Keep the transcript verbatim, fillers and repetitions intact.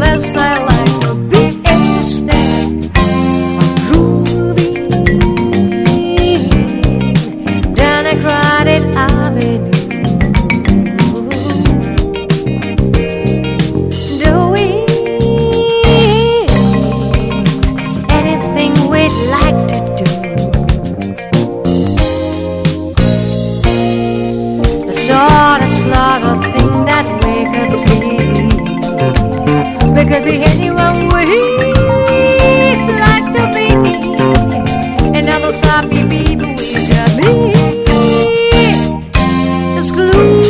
place I like to be instead of grooving down a crowded avenue. Sort of sort of thing that we could see. We could be anyone we like to be, and others happy people we can be. Just glue